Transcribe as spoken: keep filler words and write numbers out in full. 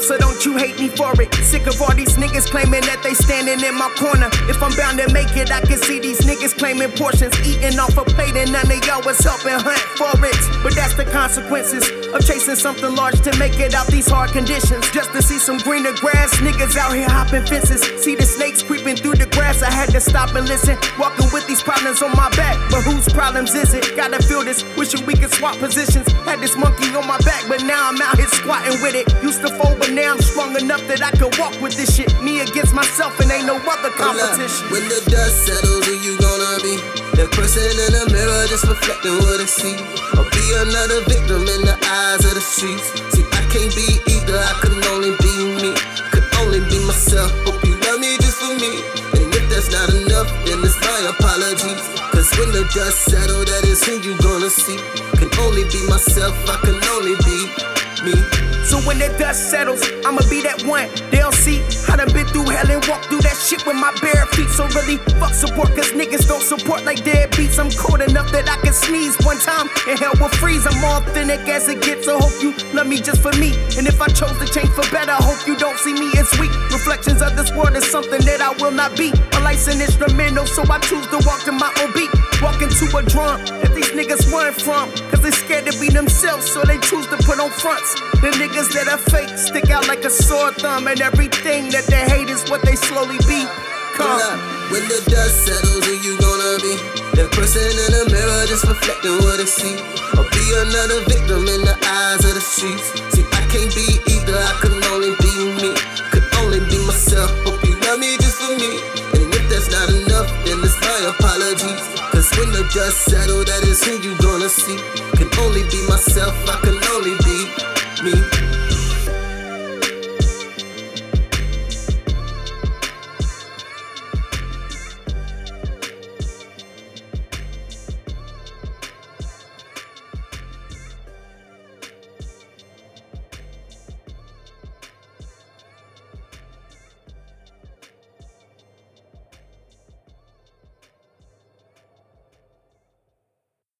so don't you hate me for it. Sick of all these niggas claiming that they standing in my corner. If I'm bound to make it, I can see these niggas claiming portions, eating off a plate, and none of y'all was helping hunt for it. But that's the consequences of chasing something large to make it out these hard conditions. Just to see some greener grass, niggas out here hopping fences. See the snakes creeping through the grass, I had to stop and listen. Walking with these problems on my back, but whose problems is it? Gotta feel this, wishing we could swap positions. Had this monkey on my back, but now I'm out here squatting with it. Used to fold, but now I'm strong enough that I can walk with this shit. Me against myself and ain't no other competition. When the dust settles, who you gonna be? That person in the mirror just reflecting what I see. Or be another victim in the eyes of the streets. See, I can't be either, I can only be me. Could only be myself, hope you love me just for me. And if that's not enough, then it's my apologies. Cause when the dust settles, that is who you gonna see. Can only be myself, I can only be me. So when the dust settles, I'ma be that one. They'll see I done been through hell and walked through that shit with my bare feet. So really, fuck support, cause niggas don't support like deadbeats. I'm cold enough that I can sneeze one time and hell will freeze. I'm authentic as it gets, so hope you love me just for me. And if I chose to change for better, hope you don't see me as weak. Reflections of this world is something that I will not be. My life's an instrumental, so I choose to walk to my own beat. Walking to a drum that these niggas run from, cause they scared to be themselves, so they choose to put on fronts. The niggas that are fake stick out like a sore thumb, and everything that they hate is what they slowly become. When the dust settles, who you gonna be? That person in the mirror just reflecting what I see. Or be another victim in the eyes of the streets. See, I can't be either, I can only be me. Could only be myself, hope you love me just for me. And if that's not enough, then it's my apologies. Cause when the dust settles, that is who you gonna see. Can only be myself, I can only be